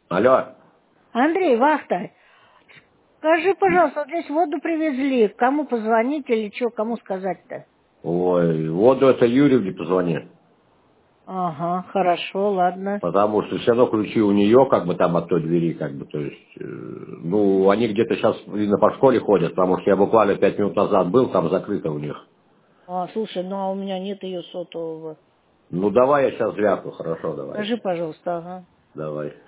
Алло. Андрей, вахта, скажи, пожалуйста, вот здесь воду привезли. Кому позвонить или что, кому сказать-то? Ой, воду это Юрьевне позвони. Ага, хорошо, ладно. Потому что все равно ключи у нее, как бы там от той двери, как бы, то есть, ну, они где-то сейчас, видно, по школе ходят, потому что я буквально 5 минут назад был, там закрыто у них. А, слушай, ну а у меня нет ее сотового. Ну, давай я сейчас звякну, хорошо, давай. Скажи, пожалуйста, ага. Давай.